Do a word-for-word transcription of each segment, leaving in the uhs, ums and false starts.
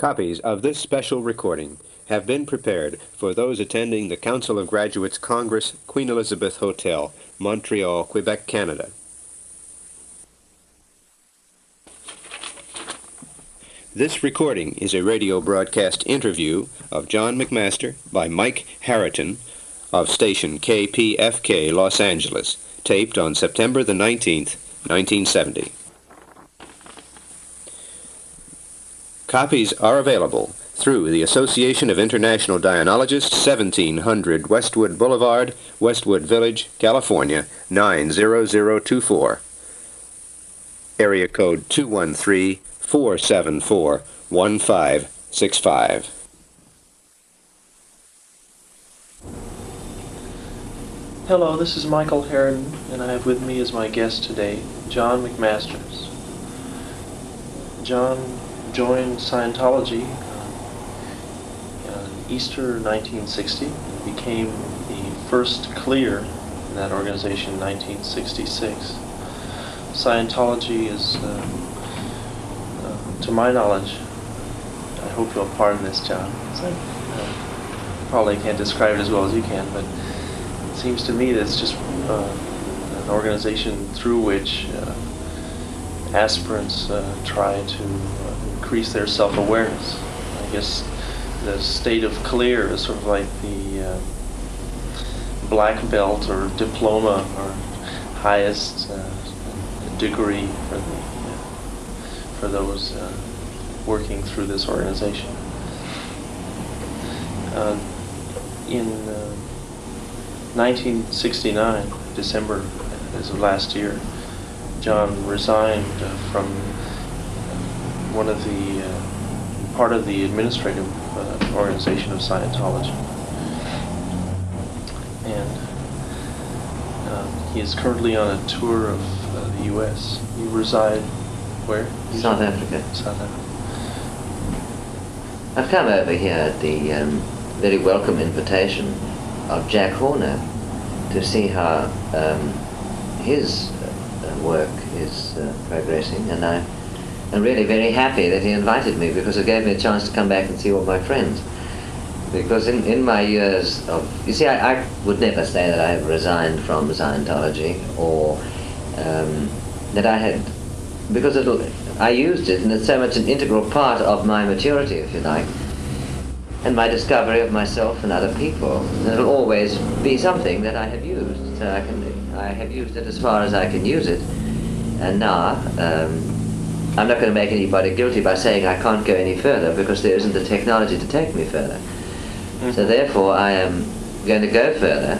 Copies of this special recording have been prepared for those attending the Council of Graduates Congress, Queen Elizabeth Hotel, Montreal, Quebec, Canada. This recording is a radio broadcast interview of John McMaster by Mike Harriton of station K P F K, Los Angeles, taped on September the nineteenth, nineteen seventy. Copies are available through the Association of International Dianologists, seventeen hundred Westwood Boulevard, Westwood Village, California, nine zero zero two four. Area code two one three, four seven four, one five six five. Hello, this is Michael Harriton, and I have with me as my guest today, John McMasters. John joined Scientology uh, on Easter nineteen sixty and became the first clear in that organization in nineteen sixty-six. Scientology is, uh, uh, to my knowledge, I hope you'll pardon this, John, I uh, probably can't describe it as well as you can, but it seems to me that it's just uh, an organization through which uh, aspirants uh, try to uh, increase their self-awareness. I guess the state of clear is sort of like the uh, black belt or diploma or highest uh, degree for the uh, for those uh, working through this organization. Uh, in uh, nineteen sixty-nine, December as of last year, John resigned uh, from uh, one of the uh, part of the administrative uh, organization of Scientology, and uh, he is currently on a tour of uh, the U S You reside where? South Africa. South Africa. I've come over here at the um, very welcome invitation of Jack Horner to see how um, his uh, work is uh, progressing, and I am really very happy that he invited me, because it gave me a chance to come back and see all my friends. Because in, in my years of, you see, I, I would never say that I have resigned from Scientology, or um, that I had, because it'll, I used it, and it's so much an integral part of my maturity, if you like, and my discovery of myself and other people. And it'll always be something that I have used. So I can, I have used it as far as I can use it. And now, um, I'm not going to make anybody guilty by saying I can't go any further, because there isn't the technology to take me further. Mm-hmm. So therefore, I am going to go further,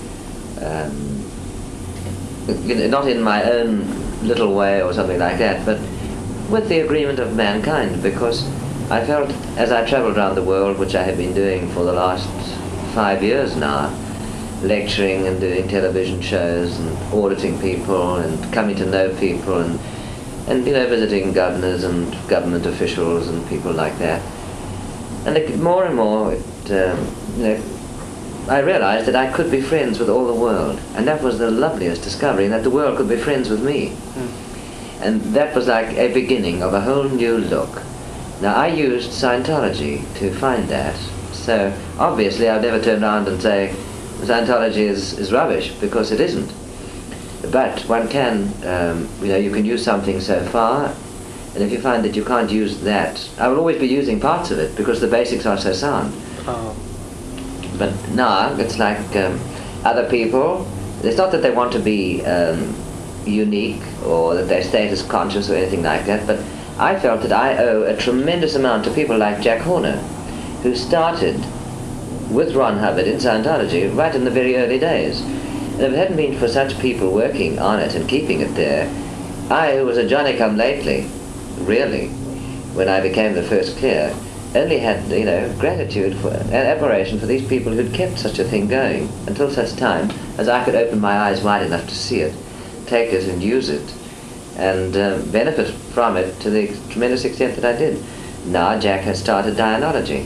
um, you know, not in my own little way or something like that, but with the agreement of mankind, because I felt, as I travelled around the world, which I have been doing for the last five years now, lecturing and doing television shows and auditing people and coming to know people, and, and you know, visiting governors and government officials and people like that. And it, more and more, it, um, you know, I realised that I could be friends with all the world, and that was the loveliest discovery, that the world could be friends with me. Mm. And that was like a beginning of a whole new look. Now, I used Scientology to find that, so obviously I've never turned around and say Scientology is, is rubbish, because it isn't. But one can, um, you know, you can use something so far, and if you find that you can't use that, I will always be using parts of it, because the basics are so sound. Oh. But now, it's like um, other people, it's not that they want to be um, unique, or that they're status conscious or anything like that, but I felt that I owe a tremendous amount to people like Jack Horner, who started with Ron Hubbard in Scientology right in the very early days. And if it hadn't been for such people working on it and keeping it there, I, who was a Johnny-come-lately, really, when I became the first clear, only had, you know, gratitude for, and admiration for these people who'd kept such a thing going until such time as I could open my eyes wide enough to see it, take it and use it, and uh, benefit from it to the tremendous extent that I did. Now Jack has started Dianology.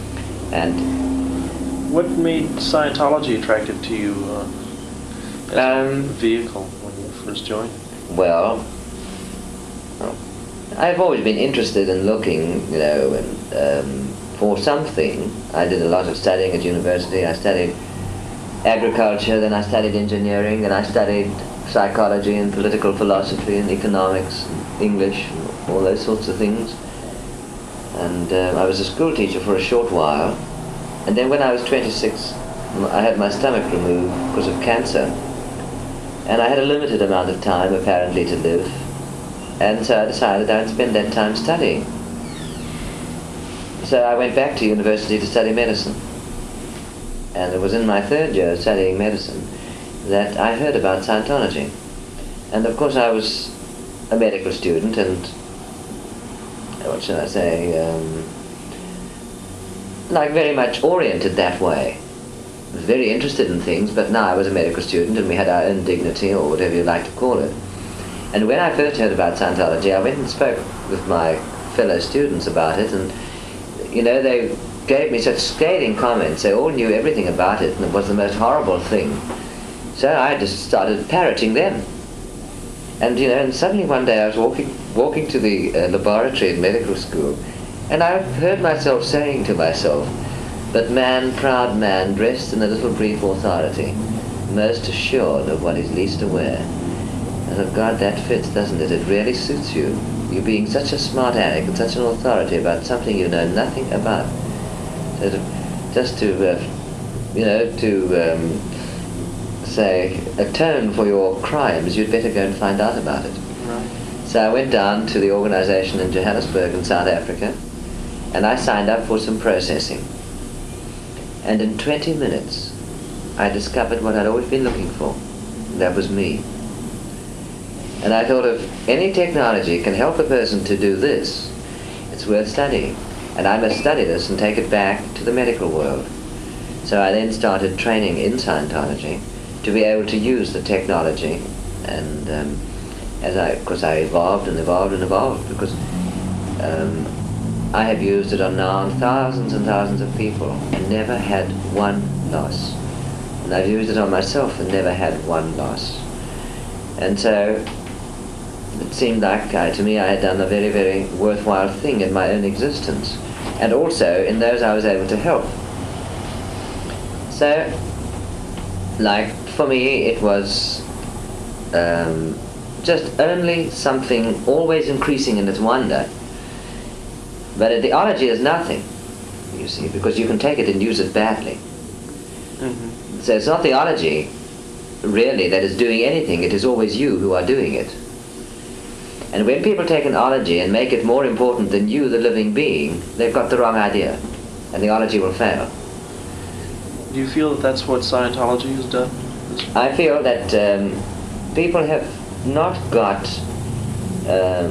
And what made Scientology attractive to you uh, as um, a vehicle when you first joined? Well, I've always been interested in looking, you know, and, um, for something. I did a lot of studying at university. I studied agriculture, then I studied engineering, then I studied psychology and political philosophy and economics and English and all those sorts of things. And uh, I was a school teacher for a short while. And then when I was twenty-six, I had my stomach removed because of cancer. And I had a limited amount of time, apparently, to live. And so I decided I would spend that time studying. So I went back to university to study medicine. And it was in my third year of studying medicine that I heard about Scientology. And of course I was a medical student and, what should I say, um, like very much oriented that way. I was very interested in things, but now I was a medical student and we had our own dignity, or whatever you like to call it. And when I first heard about Scientology, I went and spoke with my fellow students about it, and you know, they gave me such scathing comments. They all knew everything about it, and it was the most horrible thing. So I just started parroting them. And you know, and suddenly one day I was walking walking to the uh, laboratory at medical school, and I heard myself saying to myself, "But man, proud man, dressed in a little brief authority, most assured of what is least aware." I thought, God, that fits, doesn't it? It really suits you. You being such a smart aleck and such an authority about something you know nothing about. So to, just to, uh, you know, to um, say, atone for your crimes, you'd better go and find out about it. Right. So I went down to the organization in Johannesburg in South Africa, and I signed up for some processing. And in twenty minutes, I discovered what I'd always been looking for. That was me. And I thought, if any technology can help a person to do this, it's worth studying. And I must study this and take it back to the medical world. So I then started training in Scientology to be able to use the technology. And um, as I, of course, I evolved and evolved and evolved, because um, I have used it on now on thousands and thousands of people and never had one loss. And I've used it on myself and never had one loss. And so it seemed like, uh, to me, I had done a very, very worthwhile thing in my own existence. And also in those I was able to help. So, like, for me, it was um, just only something always increasing in its wonder. But a theology is nothing, you see, because you can take it and use it badly. Mm-hmm. So it's not theology, really, that is doing anything. It is always you who are doing it. And when people take an ology and make it more important than you, the living being, they've got the wrong idea, and the ology will fail. Do you feel that that's what Scientology has done? I feel that um, people have not got, uh,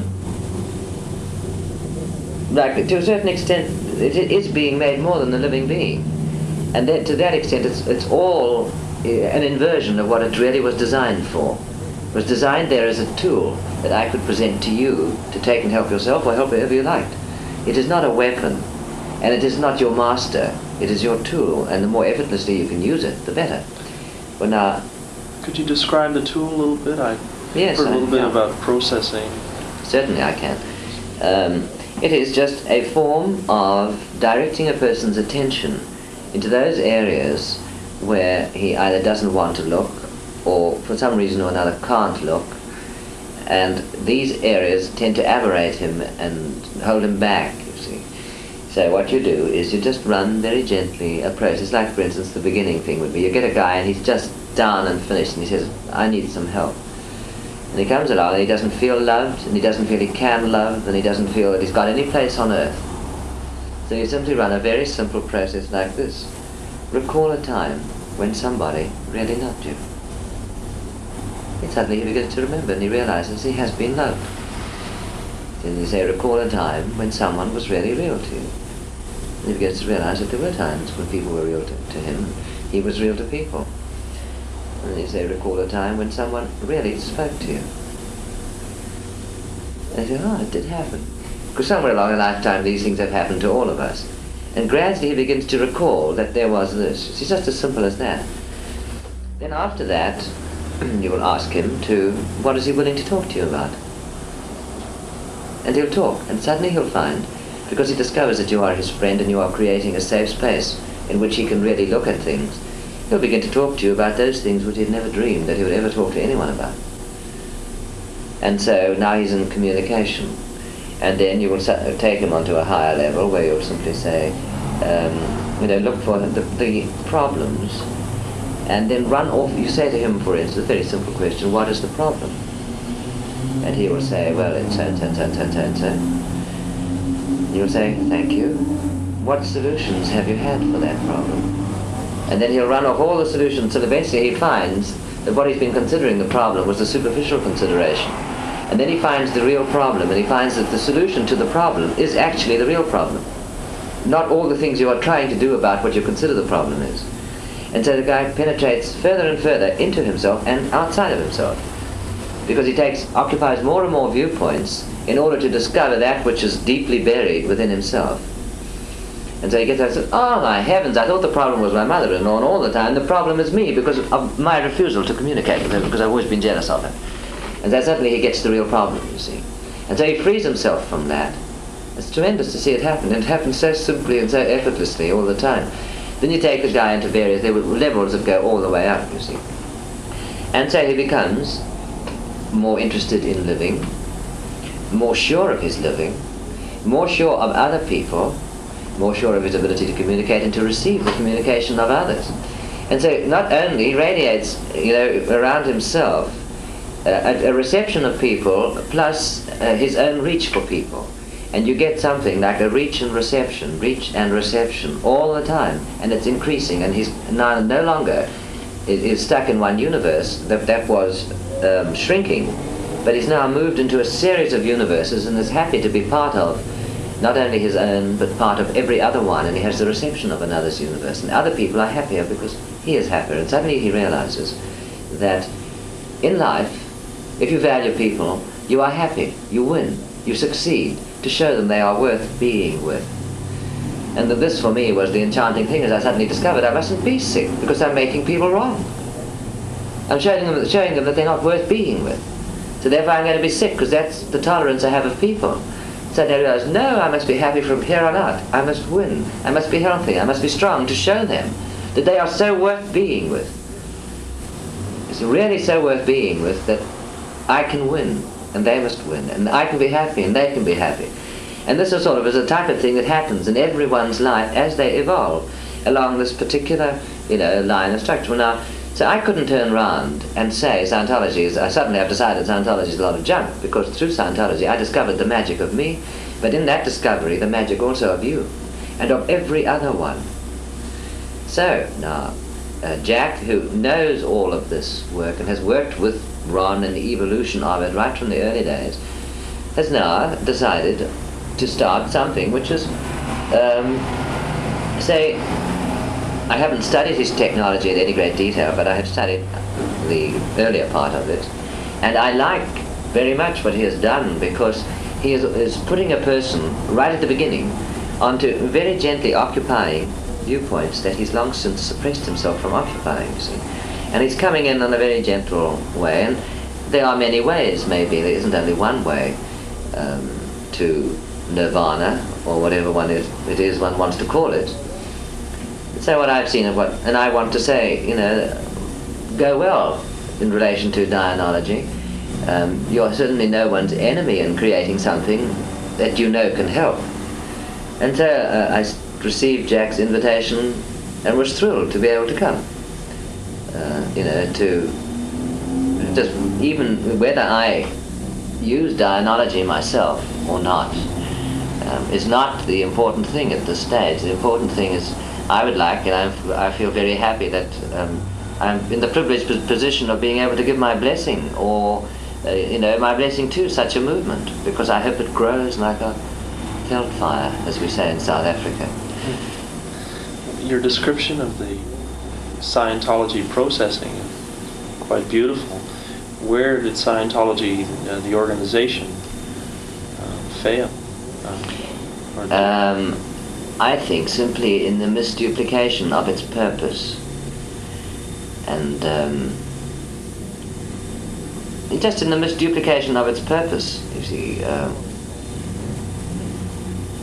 like, to a certain extent, it is being made more than the living being. And that, to that extent, it's, it's all an inversion of what it really was designed for. It was designed there as a tool that I could present to you to take and help yourself or help whoever you liked. It is not a weapon, and it is not your master. It is your tool, and the more effortlessly you can use it, the better. Well, now, could you describe the tool a little bit? I yes, heard a little I, bit yeah. about processing. Certainly I can. Um, it is just a form of directing a person's attention into those areas where he either doesn't want to look or for some reason or another can't look, and these areas tend to aberrate him and hold him back, you see. So what you do is you just run very gently a process, like for instance the beginning thing would be you get a guy and he's just down and finished and he says, I need some help. And he comes along and he doesn't feel loved, and he doesn't feel he can love, and he doesn't feel that he's got any place on earth. So you simply run a very simple process like this. Recall a time when somebody really loved you. And suddenly he begins to remember and he realizes he has been loved. Then you say, recall a time when someone was really real to you. And he begins to realize that there were times when people were real to, to him. He was real to people. And then you say, recall a time when someone really spoke to you. And you say, oh, it did happen. Because somewhere along a lifetime these things have happened to all of us. And gradually he begins to recall that there was this. It's just as simple as that. Then after that, you will ask him to, what is he willing to talk to you about? and he'll talk, and suddenly he'll find, because he discovers that you are his friend and you are creating a safe space in which he can really look at things, he'll begin to talk to you about those things which he'd never dreamed that he would ever talk to anyone about. And so now he's in communication. And then you will take him onto a higher level where you'll simply say, um, you know, look for the, the problems, and then run off. You say to him, for instance, a very simple question, what is the problem? And he will say, well, it's so and so and so and so and so and so. You'll say, thank you. What solutions have you had for that problem? And then he'll run off all the solutions, so eventually he finds that what he's been considering the problem was the superficial consideration. And then he finds the real problem, and he finds that the solution to the problem is actually the real problem. Not all the things you are trying to do about what you consider the problem is. And so the guy penetrates further and further into himself and outside of himself, because he takes, occupies more and more viewpoints in order to discover that which is deeply buried within himself. And so he gets out and says, oh my heavens, I thought the problem was my mother-in-law, and all the time the problem is me because of my refusal to communicate with her, because I've always been jealous of her. And so suddenly he gets the real problem, you see. And so he frees himself from that. It's tremendous to see it happen, and it happens so simply and so effortlessly all the time. Then you take the guy into various levels that go all the way up, you see. And so he becomes more interested in living, more sure of his living, more sure of other people, more sure of his ability to communicate and to receive the communication of others. And so not only radiates, you know, around himself uh, a, a reception of people plus uh, his own reach for people. And you get something like a reach and reception, reach and reception all the time, and it's increasing, and he's now no longer is, is stuck in one universe that, that was um, shrinking, but he's now moved into a series of universes and is happy to be part of not only his own, but part of every other one, and he has the reception of another's universe. And other people are happier because he is happier. And suddenly he realizes that in life, if you value people, you are happy, you win, you succeed, to show them they are worth being with. And that this for me was the enchanting thing, as I suddenly discovered I mustn't be sick because I'm making people wrong. I'm showing them, showing them that they're not worth being with. So therefore I'm going to be sick because that's the tolerance I have of people. So I realized, no, I must be happy from here on out. I must win. I must be healthy. I must be strong to show them that they are so worth being with. It's really so worth being with that I can win and they must win, and I can be happy and they can be happy. And this is sort of is a type of thing that happens in everyone's life as they evolve along this particular, you know, line of structure. Now, so I couldn't turn around and say Scientology is, I suddenly have decided Scientology is a lot of junk, because through Scientology I discovered the magic of me, but in that discovery the magic also of you, and of every other one. So, now, uh, Jack, who knows all of this work and has worked with Ron and the evolution of it right from the early days, has now decided to start something which is, um, say, I haven't studied his technology in any great detail, but I have studied the earlier part of it, and I like very much what he has done, because he is, is putting a person right at the beginning onto very gently occupying viewpoints that he's long since suppressed himself from occupying, you see. And he's coming in in a very gentle way, and there are many ways, maybe, there isn't only one way um, to nirvana, or whatever one is, it is one wants to call it. So what I've seen of what, and I want to say, you know, go well in relation to Dianology. Um, you're certainly no one's enemy in creating something that you know can help. And so uh, I received Jack's invitation and was thrilled to be able to come. Uh, you know, to just, even whether I use Dianology myself or not, um, is not the important thing at this stage. The important thing is, I would like, and I'm, I feel very happy that um, I'm in the privileged position of being able to give my blessing, or uh, you know, my blessing to such a movement, because I hope it grows like a veldfire, as we say in South Africa. Your description of the Scientology processing is quite beautiful. Where did Scientology, uh, the organization, uh, fail? Uh, or um, I think simply in the misduplication of its purpose, and um, just in the misduplication of its purpose, you see. Um,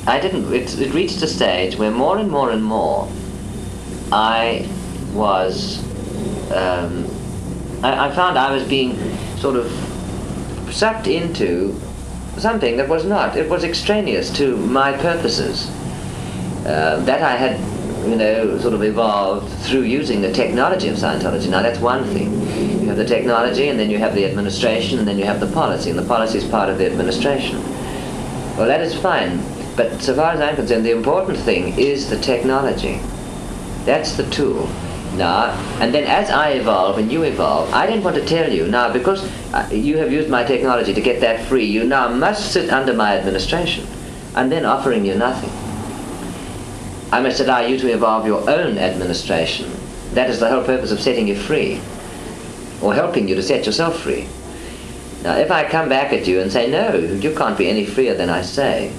I didn't, it, it reached a stage where more and more and more I was, um, I, I found I was being sort of sucked into something that was not, it was extraneous to my purposes. Uh, that I had, you know, sort of evolved through using the technology of Scientology. Now that's one thing. You have the technology, and then you have the administration, and then you have the policy, and the policy is part of the administration. Well, that is fine, but so far as I'm concerned, the important thing is the technology. That's the tool. Now, and then as I evolve and you evolve, I didn't want to tell you, now because uh, you have used my technology to get that free, you now must sit under my administration. I'm then offering you nothing. I must allow you to evolve your own administration. That is the whole purpose of setting you free, or helping you to set yourself free. Now, if I come back at you and say, no, you can't be any freer than I say,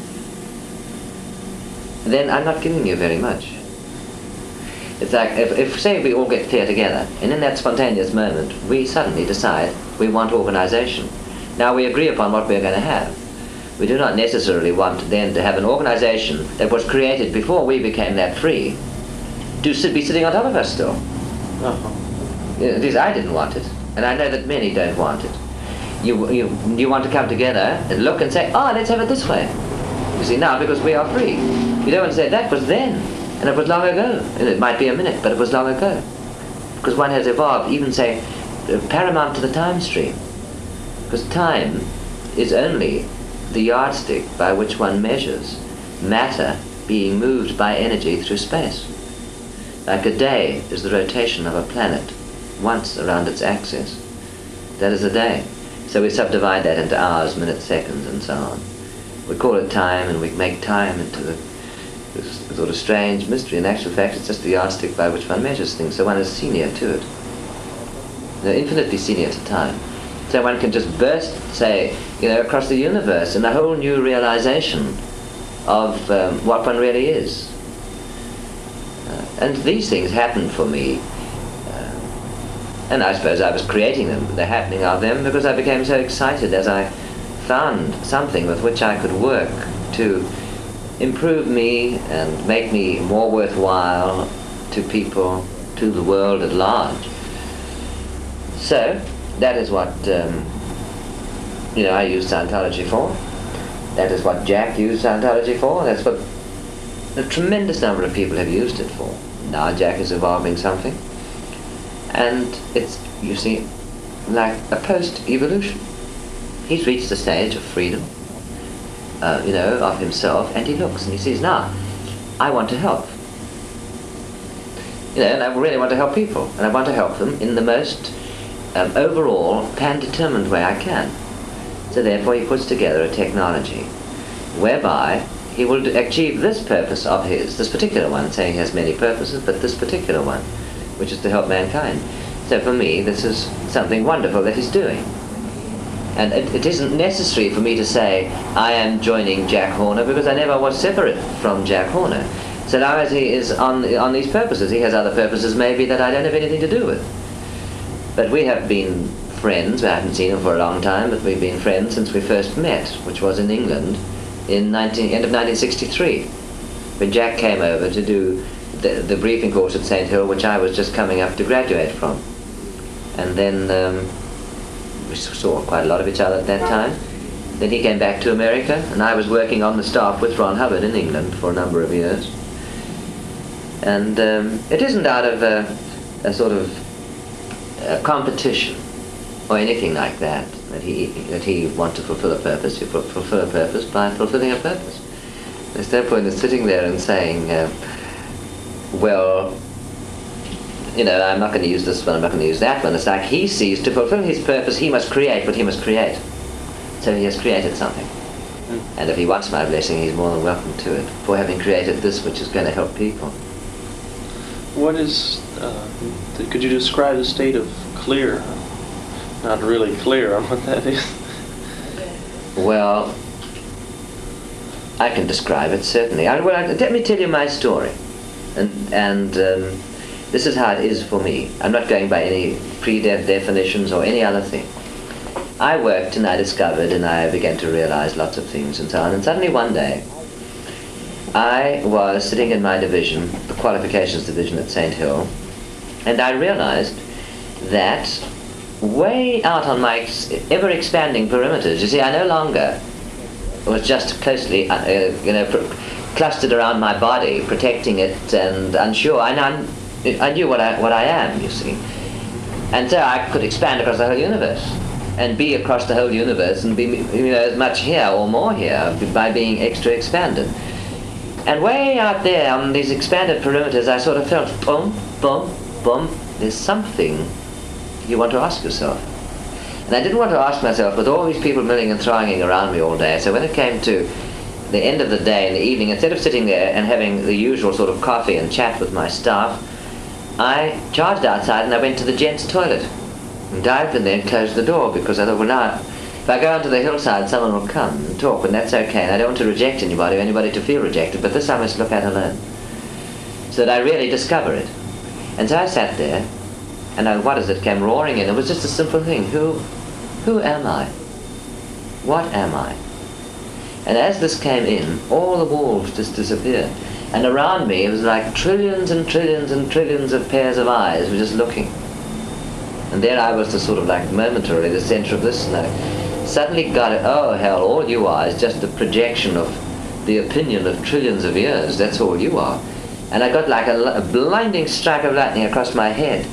then I'm not giving you very much. It's like, if, if say we all get clear together, and in that spontaneous moment, we suddenly decide we want organization. Now we agree upon what we're going to have. We do not necessarily want then to have an organization that was created before we became that free to sit, be sitting on top of us still. Uh-huh. At least I didn't want it, and I know that many don't want it. You, you, you want to come together and look and say, oh, let's have it this way. You see, now because we are free. You don't want to say, that was then, and it was long ago. And it might be a minute, but it was long ago. Because one has evolved, even say, paramount to the time stream. Because time is only the yardstick by which one measures matter being moved by energy through space. Like a day is the rotation of a planet once around its axis. That is a day. So we subdivide that into hours, minutes, seconds, and so on. We call it time, and we make time into the, this sort of strange mystery. In actual fact, it's just the yardstick by which one measures things, so one is senior to it. They're infinitely senior to time. So one can just burst, say, you know, across the universe in a whole new realization of um, what one really is. Uh, and these things happened for me, uh, and I suppose I was creating them, the happening of them, because I became so excited as I found something with which I could work to improve me and make me more worthwhile to people, to the world at large. So, that is what, um, you know, I use Scientology for. That is what Jack used Scientology for. That's what a tremendous number of people have used it for. Now Jack is evolving something. And it's, you see, like a post-evolution. He's reached a stage of freedom, uh, you know, of himself, and he looks and he says, now, I want to help. You know, and I really want to help people. And I want to help them in the most Um, overall pan-determined way I can. So therefore he puts together a technology whereby he will achieve this purpose of his, this particular one, saying he has many purposes, but this particular one, which is to help mankind. So for me, this is something wonderful that he's doing. And it, it isn't necessary for me to say, I am joining Jack Horner, because I never was separate from Jack Horner. So long as he is on, on these purposes, he has other purposes maybe that I don't have anything to do with. But we have been friends. I haven't seen him for a long time, but we've been friends since we first met, which was in England in nineteen, end of nineteen sixty-three, when Jack came over to do the, the briefing course at Saint Hill, which I was just coming up to graduate from. And then um, we saw quite a lot of each other at that time. Then he came back to America, and I was working on the staff with Ron Hubbard in England for a number of years. And um, it isn't out of a, a sort of a competition or anything like that, that he that he wants to fulfill a purpose. You fulfill a purpose by fulfilling a purpose. There's no point in sitting there and saying, uh, well, you know, I'm not going to use this one, I'm not going to use that one. It's like he sees to fulfill his purpose, he must create what he must create. So he has created something. Mm. And if he wants my blessing, he's more than welcome to it, for having created this which is going to help people. What is, uh, th- could you describe the state of clear? Not really clear on what that is. Well, I can describe it, certainly. I, well, I, let me tell you my story. And, and um, this is how it is for me. I'm not going by any pre-dev definitions or any other thing. I worked and I discovered and I began to realize lots of things and so on. And suddenly one day, I was sitting in my division, the qualifications division at Saint Hill, and I realized that way out on my ex- ever-expanding perimeters, you see, I no longer was just closely, uh, uh, you know, pr- clustered around my body, protecting it and unsure. I, I, I knew what I, what I am, you see. And so I could expand across the whole universe and be across the whole universe and be, you know, as much here or more here by being extra expanded. And way out there on these expanded perimeters, I sort of felt, boom, boom, boom, there's something you want to ask yourself. And I didn't want to ask myself with all these people milling and thronging around me all day. So when it came to the end of the day, in the evening, instead of sitting there and having the usual sort of coffee and chat with my staff, I charged outside and I went to the gents' toilet and dived in there and closed the door, because I thought, well, now, if I go onto the hillside, someone will come and talk, and that's okay. And I don't want to reject anybody or anybody to feel rejected, but this I must look at alone, so that I really discover it. And so I sat there, and I, what is it, came roaring in. It was just a simple thing. Who, who am I? What am I? And as this came in, all the walls just disappeared. And around me, it was like trillions and trillions and trillions of pairs of eyes were just looking. And there I was, the sort of like momentarily the center of this, and I suddenly got it, oh hell, all you are is just a projection of the opinion of trillions of years. That's all you are. And I got like a, a blinding strike of lightning across my head.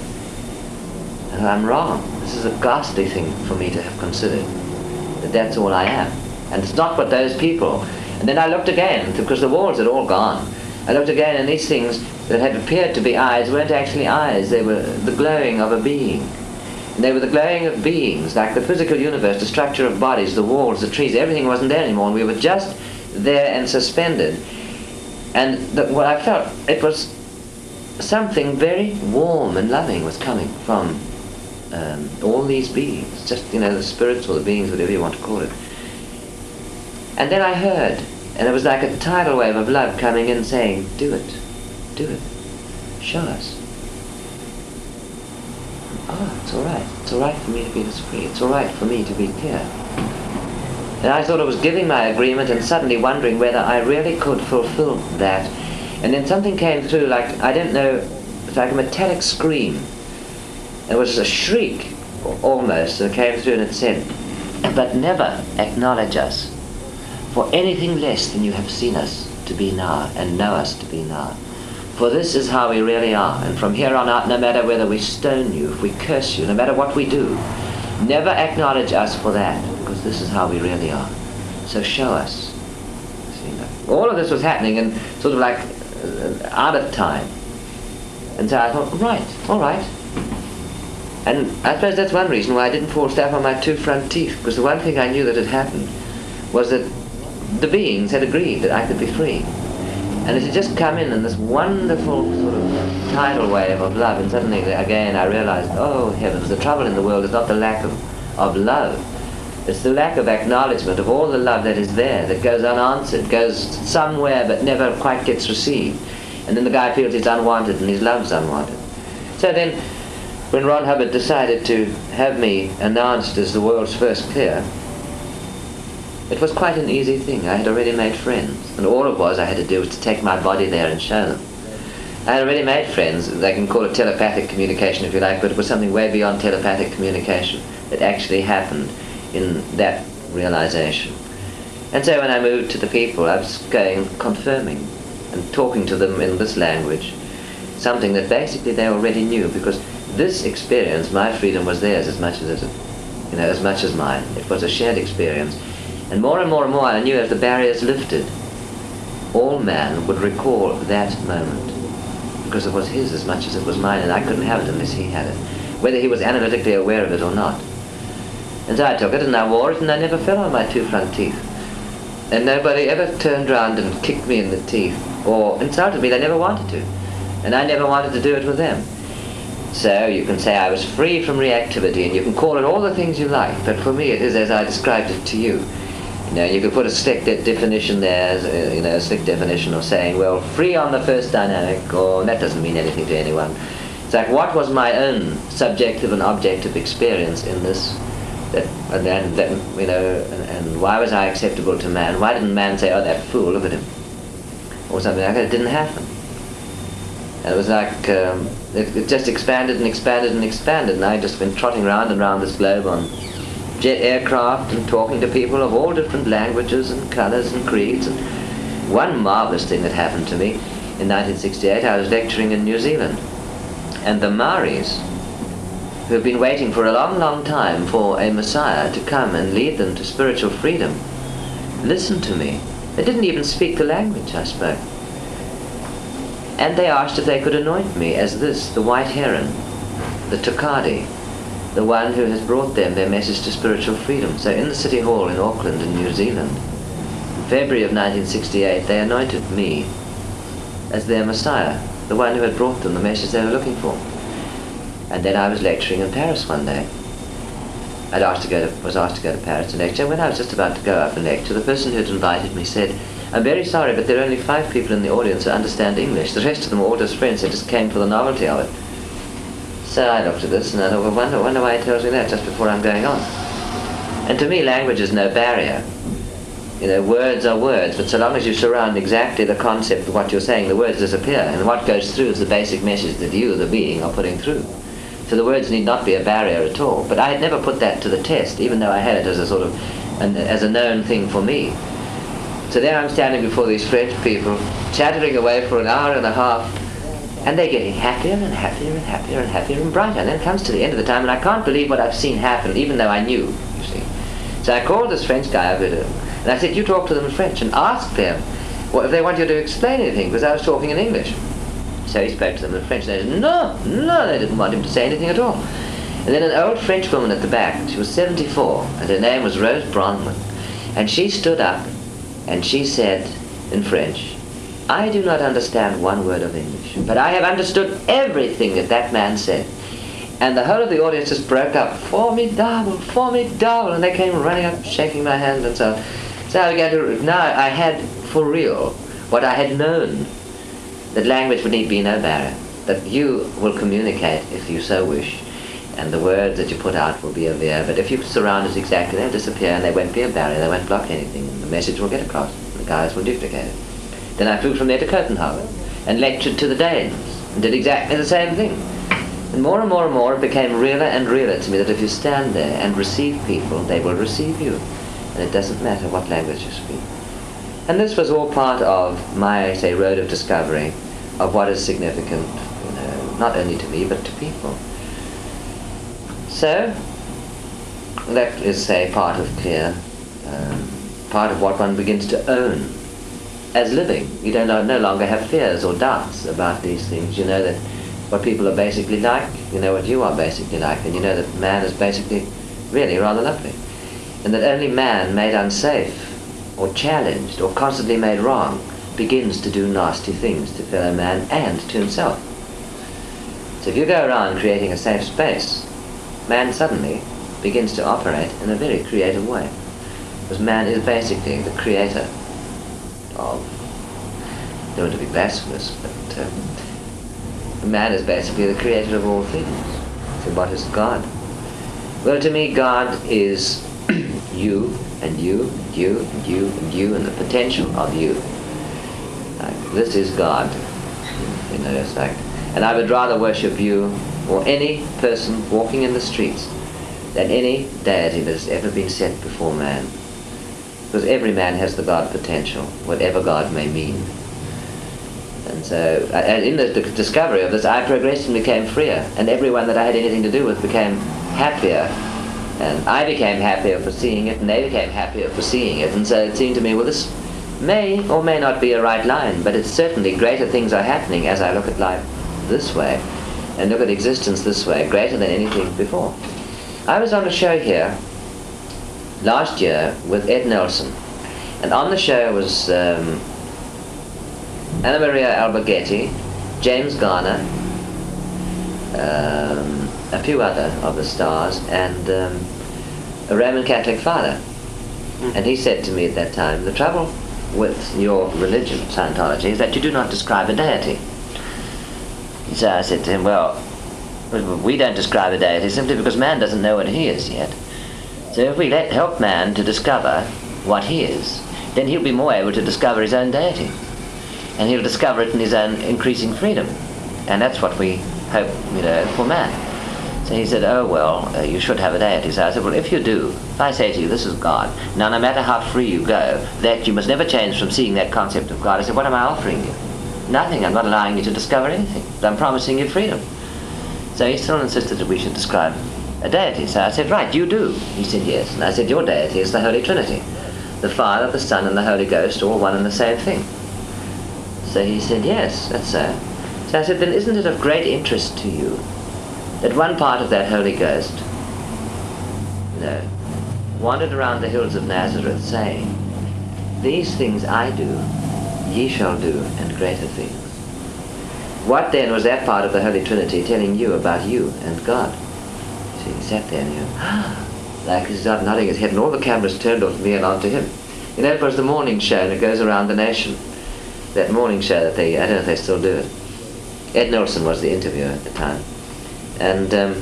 And I'm wrong. This is a ghastly thing for me to have considered, that that's all I am. And it's not but those people. And then I looked again, because the walls had all gone. I looked again, and these things that had appeared to be eyes weren't actually eyes. They were the glowing of a being. And they were the glowing of beings, like the physical universe, the structure of bodies, the walls, the trees. Everything wasn't there anymore, and we were just there and suspended. And the, what I felt, it was something very warm and loving was coming from um, all these beings, just, you know, the spirits or the beings, whatever you want to call it. And then I heard, and it was like a tidal wave of love coming in saying, do it, do it, show us. Oh, it's all right. It's all right for me to be this free. It's all right for me to be clear. And I thought I was giving my agreement and suddenly wondering whether I really could fulfill that. And then something came through, like, I don't know, it's like a metallic scream. It was a shriek, almost, and it came through and it said, but never acknowledge us for anything less than you have seen us to be now and know us to be now. For this is how we really are, and from here on out, no matter whether we stone you, if we curse you, no matter what we do, never acknowledge us for that, because this is how we really are. So show us. See, all of this was happening in sort of like uh, out of time. And so I thought, right, all right. And I suppose that's one reason why I didn't fall staff on my two front teeth, because the one thing I knew that had happened was that the beings had agreed that I could be free. And it had just come in in this wonderful sort of tidal wave of love, and suddenly again I realized, oh heavens, the trouble in the world is not the lack of, of love. It's the lack of acknowledgement of all the love that is there, that goes unanswered, goes somewhere but never quite gets received. And then the guy feels it's unwanted and his love's unwanted. So then, when Ron Hubbard decided to have me announced as the world's first clear, it was quite an easy thing. I had already made friends, and all it was I had to do was to take my body there and show them. I had already made friends. They can call it telepathic communication if you like, but it was something way beyond telepathic communication that actually happened in that realization. And so when I moved to the people, I was going confirming and talking to them in this language, something that basically they already knew, because this experience, my freedom, was theirs as much as it, you know, as much as mine. It was a shared experience. And more and more and more I knew as the barriers lifted, all man would recall that moment, because it was his as much as it was mine, and I couldn't have it unless he had it, whether he was analytically aware of it or not. And so I took it and I wore it, and I never fell on my two front teeth. And nobody ever turned round and kicked me in the teeth or insulted me. They never wanted to. And I never wanted to do it with them. So you can say I was free from reactivity, and you can call it all the things you like, but for me it is as I described it to you. You know, you could put a slick de definition there, as a, you know, a slick definition of saying, well, free on the first dynamic, or that doesn't mean anything to anyone. It's like, what was my own subjective and objective experience in this? That, and then, that, you know, and, and why was I acceptable to man? Why didn't man say, oh, that fool, look at him? or something like that. It didn't happen. And it was like, um, it, it just expanded and expanded and expanded, and I just been trotting round and round this globe on jet aircraft and talking to people of all different languages and colours and creeds. And one marvellous thing that happened to me, in nineteen sixty-eight, I was lecturing in New Zealand, and the Maoris, who have been waiting for a long, long time for a Messiah to come and lead them to spiritual freedom, listened to me. They didn't even speak the language I spoke. And they asked if they could anoint me as this, the white heron, the Tukadi, the one who has brought them their message to spiritual freedom. So in the City Hall in Auckland in New Zealand, in February of nineteen sixty-eight, they anointed me as their Messiah, the one who had brought them the message they were looking for. And then I was lecturing in Paris one day. I'd asked to go to, was asked to go to Paris to lecture. When I was just about to go up and lecture, the person who'd invited me said, "I'm very sorry, but there are only five people in the audience who understand English. The rest of them are all just friends. They just came for the novelty of it." So I looked at this and I thought, well, wonder, wonder why he tells me that just before I'm going on. And to me, language is no barrier. You know, words are words, but so long as you surround exactly the concept of what you're saying, the words disappear. And what goes through is the basic message that you, the being, are putting through. So the words need not be a barrier at all. But I had never put that to the test, even though I had it as a sort of, an, as a known thing for me. So there I'm standing before these French people, chattering away for an hour and a half, and they're getting happier and happier and happier and happier and brighter. And then it comes to the end of the time, and I can't believe what I've seen happen, even though I knew, you see. So I called this French guy over to him, and I said, you talk to them in French and ask them what, if they want you to explain anything, because I was talking in English. So he spoke to them in French, and they said, no, no, they didn't want him to say anything at all. And then an old French woman at the back, she was seventy-four, and her name was Rose Bronwyn, and she stood up, and she said in French, I do not understand one word of English, but I have understood everything that that man said. And the whole of the audience just broke up, formidable, formidable, and they came running up, shaking my hand and so on. So I began to, now I had for real what I had known, that language would need be no barrier, that you will communicate if you so wish, and the words that you put out will be a veer, but if you surround us exactly, they'll disappear and they won't be a barrier, they won't block anything, and the message will get across, the guys will duplicate it. Then I flew from there to Copenhagen and lectured to the Danes and did exactly the same thing. And more and more and more it became realer and realer to me that if you stand there and receive people, they will receive you. And it doesn't matter what language you speak. And this was all part of my, say, road of discovery of what is significant, you know, not only to me, but to people. So, that is, say, part of clear, um, part of what one begins to own as living. You don't no longer have fears or doubts about these things. You know that what people are basically like, you know what you are basically like, and you know that man is basically really rather lovely. And that only man made unsafe, or challenged, or constantly made wrong, begins to do nasty things to fellow man and to himself. So if you go around creating a safe space, man suddenly begins to operate in a very creative way. Because man is basically the creator of, I don't want to be blasphemous, but uh, man is basically the creator of all things. So what is God? Well, to me, God is you, and you, and you, and you, and you, and the potential of you. Like, this is God. You know, it's like, and I would rather worship you or any person walking in the streets than any deity that has ever been set before man. Because every man has the God potential, whatever God may mean. And so, and in the, the discovery of this, I progressively became freer, and everyone that I had anything to do with became happier. And I became happier for seeing it, and they became happier for seeing it. And so it seemed to me, well, this may or may not be a right line, but it's certainly greater things are happening as I look at life this way, and look at existence this way, greater than anything before. I was on a show here last year with Ed Nelson, and on the show was um, Anna Maria Alberghetti, James Garner, um, a few other of the stars, and um, a Roman Catholic father. Mm. And he said to me at that time, the trouble with your religion, Scientology, is that you do not describe a deity. So I said to him, well, we don't describe a deity simply because man doesn't know what he is yet. So if we let help man to discover what he is, then he'll be more able to discover his own deity. and he'll discover it in his own increasing freedom. And that's what we hope, you know, for man. So he said, oh, well, uh, you should have a deity. So I said, well, if you do, if I say to you, this is God, now no matter how free you go, that you must never change from seeing that concept of God. I said, what am I offering you? Nothing. I'm not allowing you to discover anything. I'm promising you freedom. So he still insisted that we should describe a deity. So I said, right, you do. He said, yes. And I said, your deity is the Holy Trinity. The Father, the Son, and the Holy Ghost, all one and the same thing. So he said, yes, that's so. So I said, then isn't it of great interest to you that one part of that Holy Ghost, you know, wandered around the hills of Nazareth saying, these things I do, ye shall do, and greater things. What then was that part of the Holy Trinity telling you about you and God? So he sat there and he went, like he started nodding his head, and all the cameras turned off me and onto him. You know, it was the morning show, and it goes around the nation. That morning show that they, I don't know if they still do it. Ed Nelson was the interviewer at the time. And um,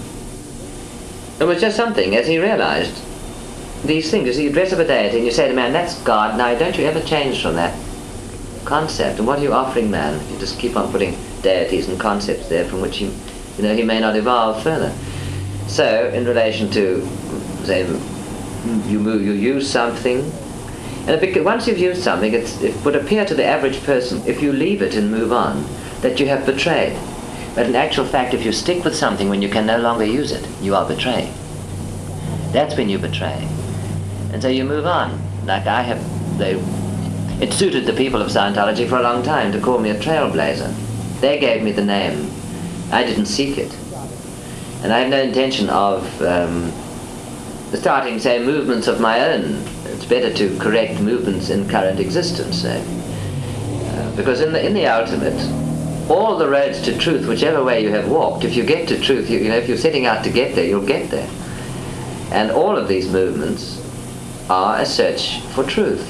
it was just something, as he realized, these things, you see, you dress up a deity and you say to man, that's God, now don't you ever change from that concept. And what are you offering man if you just keep on putting deities and concepts there from which he, you know, he may not evolve further. So, in relation to, say, you move, you use something, and it, once you've used something, it's, it would appear to the average person, if you leave it and move on, that you have betrayed. But in actual fact, if you stick with something when you can no longer use it, you are betraying. That's when you betray. And so you move on. Like I have, they, it suited the people of Scientology for a long time to call me a trailblazer. They gave me the name. I didn't seek it. And I have no intention of um, starting, say, movements of my own. It's better to correct movements in current existence, say. Uh, because in the, in the ultimate, all the roads to truth, whichever way you have walked, if you get to truth, you, you know, if you're setting out to get there, you'll get there. And all of these movements are a search for truth.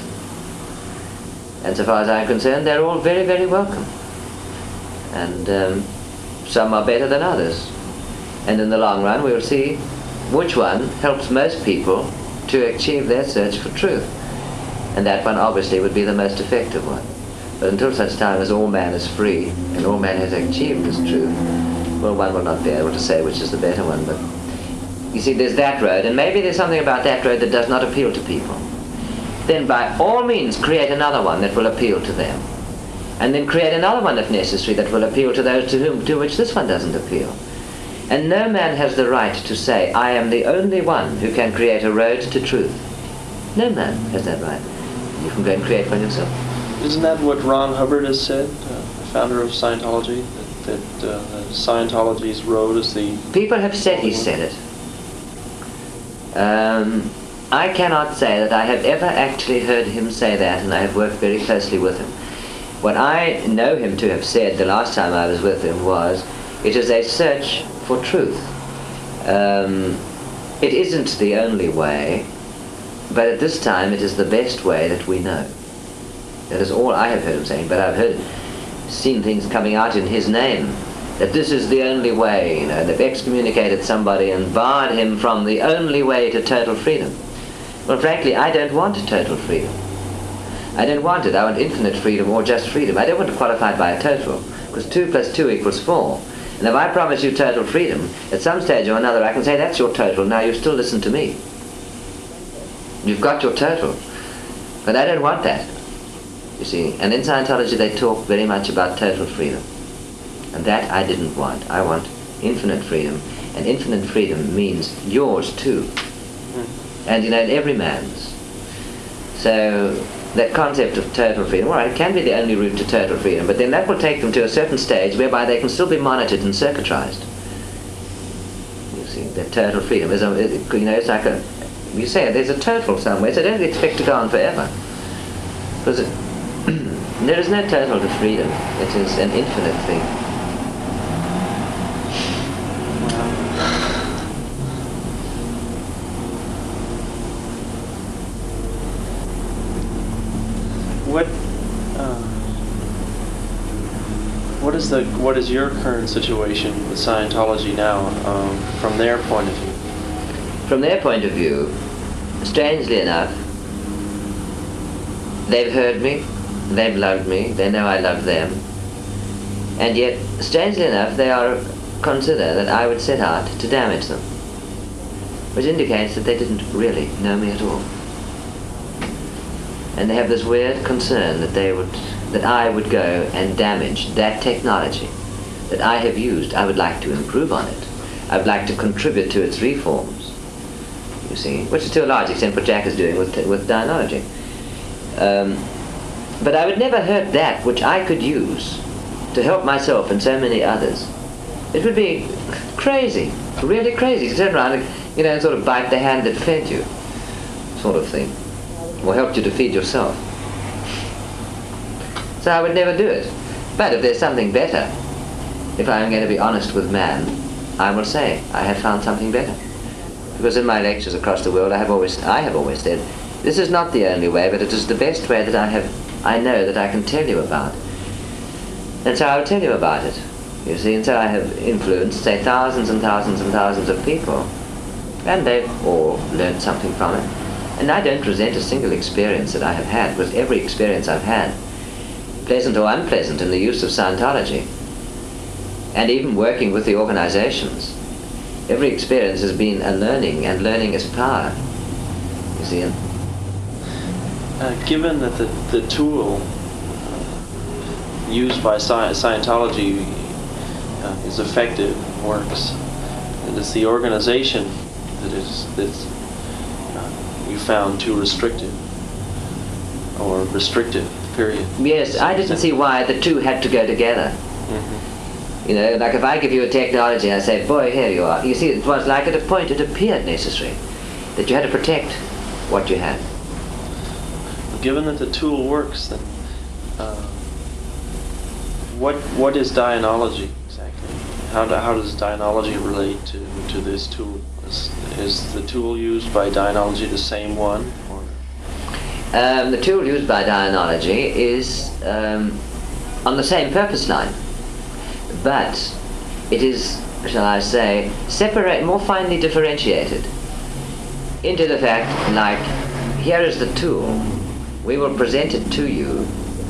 And so far as I'm concerned, they're all very, very welcome. And um, some are better than others. And in the long run, we'll see which one helps most people to achieve their search for truth. And that one obviously would be the most effective one. But until such time as all man is free and all man has achieved this truth, well, one will not be able to say which is the better one. But you see, there's that road, and maybe there's something about that road that does not appeal to people. Then by all means create another one that will appeal to them. And then create another one if necessary that will appeal to those to whom to which this one doesn't appeal. And no man has the right to say, I am the only one who can create a road to truth. No man has that right. You can go and create one yourself. Isn't that what Ron Hubbard has said, uh, the founder of Scientology, that, that uh, Scientology's road is the... People have said he said it. Um, I cannot say that I have ever actually heard him say that, and I have worked very closely with him. What I know him to have said the last time I was with him was, it is a search for truth. Um, it isn't the only way, but at this time it is the best way that we know. That is all I have heard him saying, but I've heard, seen things coming out in his name, that this is the only way, you know, they've excommunicated somebody and barred him from the only way to total freedom. Well, frankly, I don't want total freedom. I don't want it. I want infinite freedom or just freedom. I don't want to qualify it by a total, because two plus two equals four. And if I promise you total freedom, at some stage or another I can say, that's your total, now you still listen to me. You've got your total. But I don't want that. You see, and in Scientology they talk very much about total freedom. And that I didn't want. I want infinite freedom. And infinite freedom means yours too. And you know, every man's. So that concept of total freedom, all right, it can be the only route to total freedom, but then that will take them to a certain stage whereby they can still be monitored and circuitrized. You see, that total freedom is a, it, you know, it's like a, you say there's a total somewhere, so don't expect to go on forever. Because it, there is no total to freedom. It is an infinite thing. What uh, what is the what is your current situation with Scientology now, um, from their point of view? From their point of view, strangely enough, they've heard me, they've loved me, they know I love them, and yet, strangely enough, they are consider that I would set out to damage them, which indicates that they didn't really know me at all. And they have this weird concern that they would, that I would go and damage that technology that I have used. I would like to improve on it. I would like to contribute to its reforms, you see, which is to a large extent what Jack is doing with, with Dianology. Um, but I would never hurt that which I could use to help myself and so many others. It would be crazy, really crazy, to turn around and, you know, and sort of bite the hand that fed you, sort of thing, or helped you to feed yourself. So I would never do it. But if there's something better, if I'm going to be honest with man, I will say I have found something better. Because in my lectures across the world, I have always, I have always said, this is not the only way, but it is the best way that I have, I know that I can tell you about. And so I will tell you about it. You see, and so I have influenced, say, thousands and thousands and thousands of people, and they've all learned something from it. And I don't resent a single experience that I have had, with every experience I've had, pleasant or unpleasant, in the use of Scientology, and even working with the organizations. Every experience has been a learning, and learning is power. You see, and uh, given that the, the tool used by Sci Scientology uh, is effective, works, and it's the organization that is that's uh, you found too restrictive or restrictive, period. Yes, I didn't see why the two had to go together. Mm-hmm. You know, like if I give you a technology, I say, boy, here you are. You see, it was like at a point it appeared necessary that you had to protect what you had. Given that the tool works, then uh, what what is Dianology exactly? How do, how does Dianology relate to to this tool? Is, is the tool used by Dianology the same one? Or? Um, the tool used by Dianology is um, on the same purpose line, but it is, shall I say, separate, more finely differentiated into the fact, like, here is the tool. We will present it to you,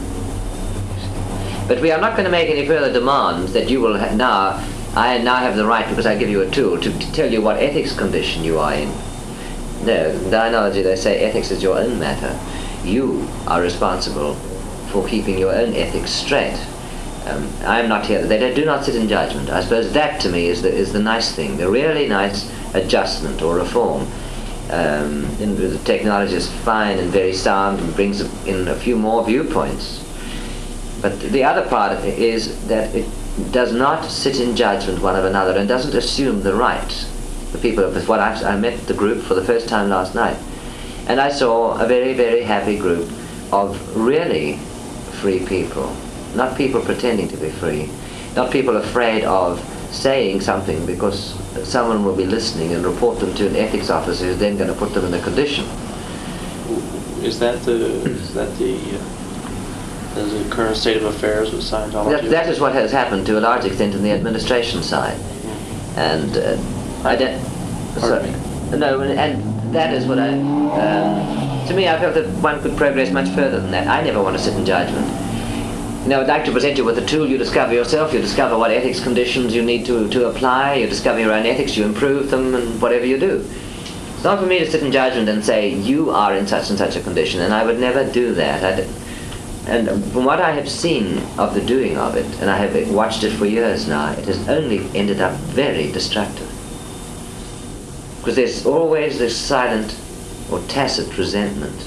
but we are not going to make any further demands that you will ha now, I now have the right, because I give you a tool, to, to tell you what ethics condition you are in. No, in Dianology they say ethics is your own matter. You are responsible for keeping your own ethics straight. Um, I am not here, they don't, do not sit in judgment. I suppose that to me is the, is the nice thing, the really nice adjustment or reform. Um, and the technology is fine and very sound and brings in a few more viewpoints. But the other part is that it does not sit in judgment one of another and doesn't assume the right. The people of what I, I met the group for the first time last night, and I saw a very, very happy group of really free people. Not people pretending to be free. Not people afraid of saying something because someone will be listening and report them to an ethics officer who's then going to put them in a condition. Is that the is that the uh, is the current state of affairs with Scientology? That, that is what has happened to a large extent in the administration side, and uh, I don't. Pardon So, no, and that is what I. Um, to me, I felt that one could progress much further than that. I never want to sit in judgment. You know, I'd like to present you with a tool. You discover yourself, you discover what ethics conditions you need to, to apply, you discover your own ethics, you improve them, and whatever you do. It's not for me to sit in judgment and say, you are in such and such a condition, and I would never do that. I did, and from what I have seen of the doing of it, and I have watched it for years now, it has only ended up very destructive. Because there's always this silent or tacit resentment.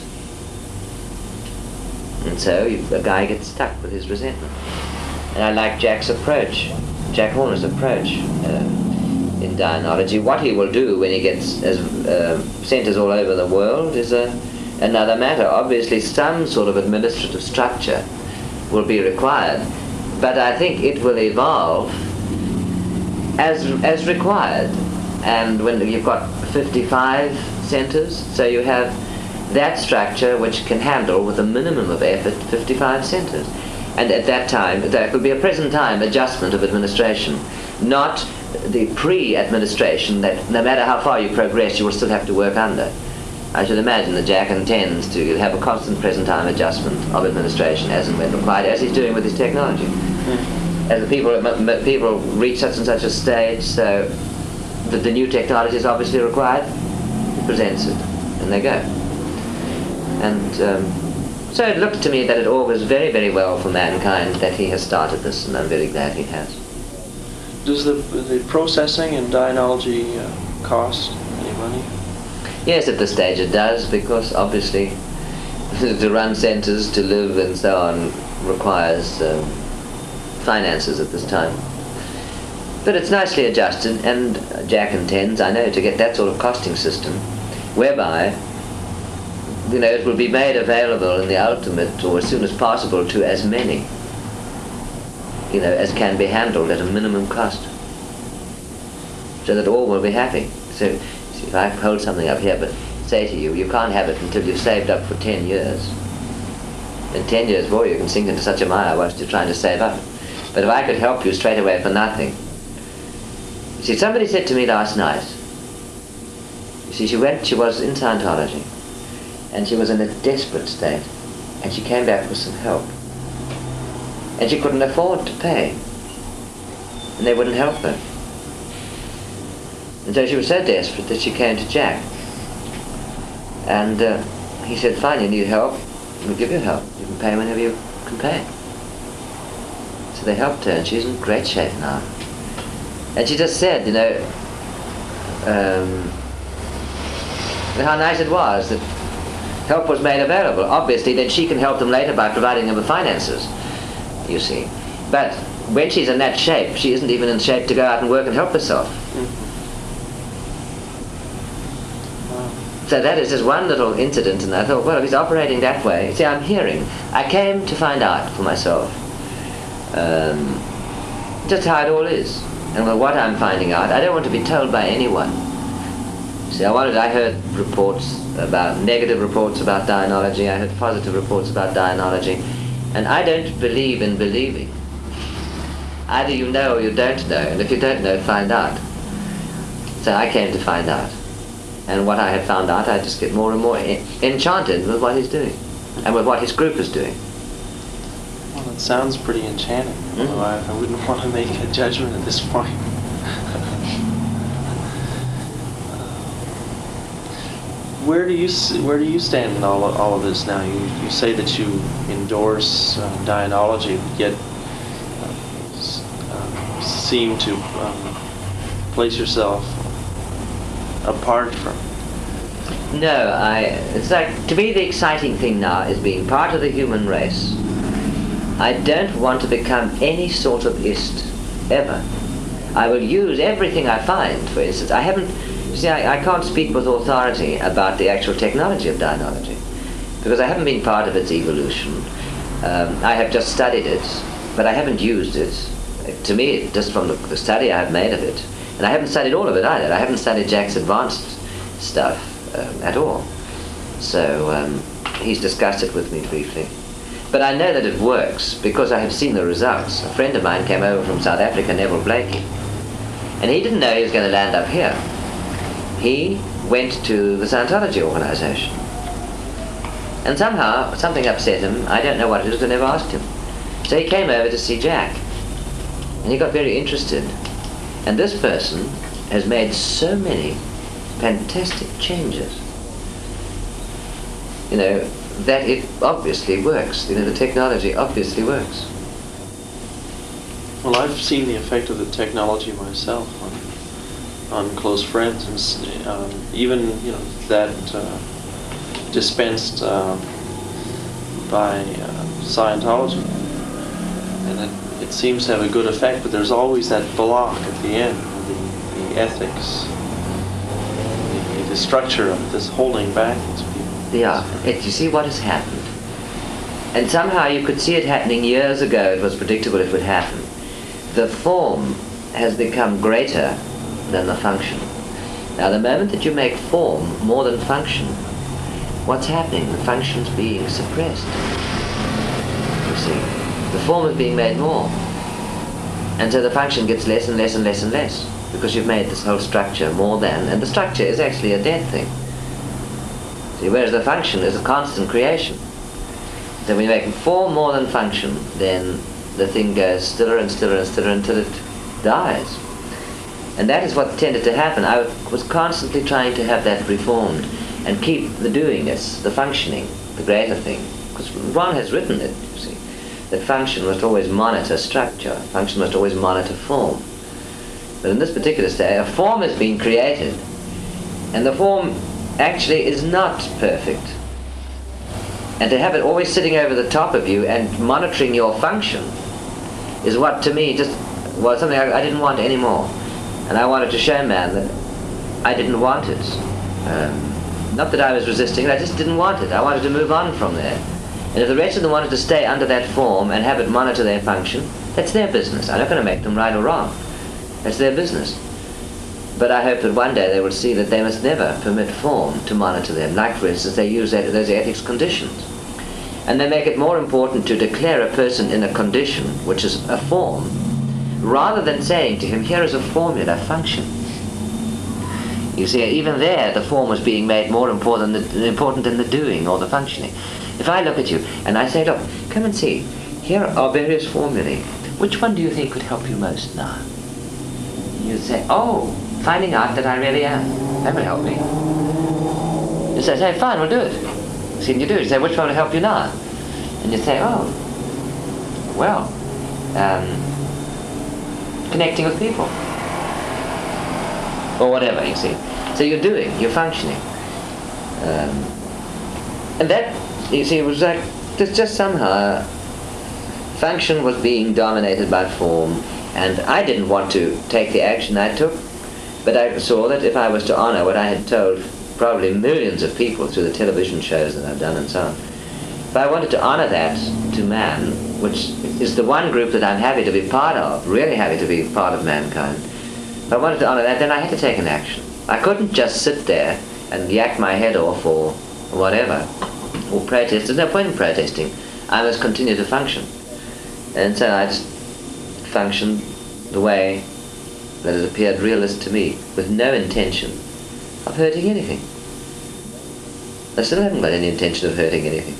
And so you, a guy gets stuck with his resentment. And I like Jack's approach, Jack Horner's approach uh, in Dianology. What he will do when he gets as, uh, centers all over the world is a, another matter. Obviously some sort of administrative structure will be required, but I think it will evolve as, as required. And when you've got fifty-five centers, so you have that structure which can handle, with a minimum of effort, fifty-five centers. And at that time, there could be a present time adjustment of administration, not the pre-administration that no matter how far you progress, you will still have to work under. I should imagine that Jack intends to have a constant present time adjustment of administration as and when required, as he's doing with his technology. Mm. As the people, people reach such and such a stage, so that the new technology is obviously required, he presents it, and they go. And um, so it looks to me that it augurs very, very well for mankind that he has started this, and I'm very glad he has. Does the, the processing and Dianology uh, cost any money? Yes, at this stage it does, because obviously to run centres, to live and so on, requires um, finances at this time. But it's nicely adjusted, and Jack intends, I know, to get that sort of costing system whereby, you know, it will be made available in the ultimate, or as soon as possible, to as many, you know, as can be handled at a minimum cost, so that all will be happy. So, see, if I hold something up here, but say to you, you can't have it until you've saved up for ten years. In ten years, boy, you can sink into such a mire whilst you're trying to save up. But if I could help you straight away for nothing. You see, somebody said to me last night, you see, she went, she was in Scientology, and she was in a desperate state, and she came back with some help. And she couldn't afford to pay, and they wouldn't help her. And so she was so desperate that she came to Jack. And uh, he said, fine, you need help, we'll give you help. You can pay whenever you can pay. So they helped her, and she's in great shape now. And she just said, you know, um, how nice it was that help was made available. Obviously, then she can help them later by providing them with finances, you see. But when she's in that shape, she isn't even in shape to go out and work and help herself. Mm-hmm. Wow. So that is just one little incident, and I thought, well, if he's operating that way, see, I'm hearing. I came to find out for myself um, just how it all is. And with what I'm finding out, I don't want to be told by anyone. See, I wanted, I heard reports about, negative reports about Dianology, I heard positive reports about Dianology, and I don't believe in believing. Either you know or you don't know, and if you don't know, find out. So I came to find out. And what I have found out, I just get more and more en enchanted with what he's doing, and with what his group is doing. Well, it sounds pretty enchanting, mm-hmm. although I, I wouldn't want to make a judgment at this point. Where do you where do you stand in all of, all of this now? You you say that you endorse uh, Dianology, yet uh, uh, seem to um, place yourself apart from. No, I. It's like, to me the exciting thing now is being part of the human race. I don't want to become any sort of ist, ever. I will use everything I find, for instance. I haven't, you see, I, I can't speak with authority about the actual technology of Dianology, because I haven't been part of its evolution. Um, I have just studied it, but I haven't used it. To me, just from the, the study I have made of it, and I haven't studied all of it either. I haven't studied Jack's advanced stuff um, at all. So um, he's discussed it with me briefly. But I know that it works because I have seen the results. A friend of mine came over from South Africa, Neville Blakey, and he didn't know he was going to land up here. He went to the Scientology organization, and somehow something upset him. I don't know what it is, I never asked him. So he came over to see Jack, and he got very interested. And this person has made so many fantastic changes, you know, that it obviously works. You know, the technology obviously works. Well, I've seen the effect of the technology myself on, on close friends, and um, even, you know, that uh, dispensed uh, by uh, Scientology, and it, it seems to have a good effect. But there's always that block at the end, the, the ethics, the, the structure of this holding back these people. Yeah, it, you see what has happened. And somehow you could see it happening years ago. It was predictable it would happen. The form has become greater than the function. Now, the moment that you make form more than function, what's happening? The function's being suppressed. You see, the form is being made more. And so the function gets less and less and less and less, because you've made this whole structure more than, and the structure is actually a dead thing. See, whereas the function is a constant creation. So when you make form more than function, then the thing goes stiller and stiller and stiller until it dies. And that is what tended to happen. I was constantly trying to have that reformed and keep the doingness, the functioning, the greater thing. Because Ron has written it, you see, that function must always monitor structure, function must always monitor form. But in this particular state, a form is being created, and the form actually is not perfect. And to have it always sitting over the top of you and monitoring your function is what, to me, just was something I, I didn't want anymore. And I wanted to show man that I didn't want it. Um, not that I was resisting it, I just didn't want it. I wanted to move on from there. And if the rest of them wanted to stay under that form and have it monitor their function, that's their business. I'm not going to make them right or wrong. That's their business. But I hope that one day they will see that they must never permit form to monitor them. Like, for instance, they use that, those ethics conditions. And they make it more important to declare a person in a condition, which is a form, rather than saying to him, here is a formula, function. You see, even there, the form was being made more important than the, important than the doing or the functioning. If I look at you and I say, look, come and see, here are various formulae. Which one do you think could help you most now? You say, oh, finding out that I really am. That will help me. You say, say, fine, we'll do it. See what you do. You say, which one will help you now? And you say, oh, well, um, connecting with people. Or whatever, you see. So you're doing, you're functioning. Um, and that, you see, it was like, just, just somehow, function was being dominated by form, and I didn't want to take the action I took, but I saw that if I was to honor what I had told probably millions of people through the television shows that I've done and so on, if I wanted to honor that to man, which is the one group that I'm happy to be part of, really happy to be part of mankind, if I wanted to honor that, then I had to take an action. I couldn't just sit there and yak my head off or whatever, or protest. There's no point in protesting. I must continue to function. And so I just functioned the way that it appeared realist to me, with no intention of hurting anything. I still haven't got any intention of hurting anything.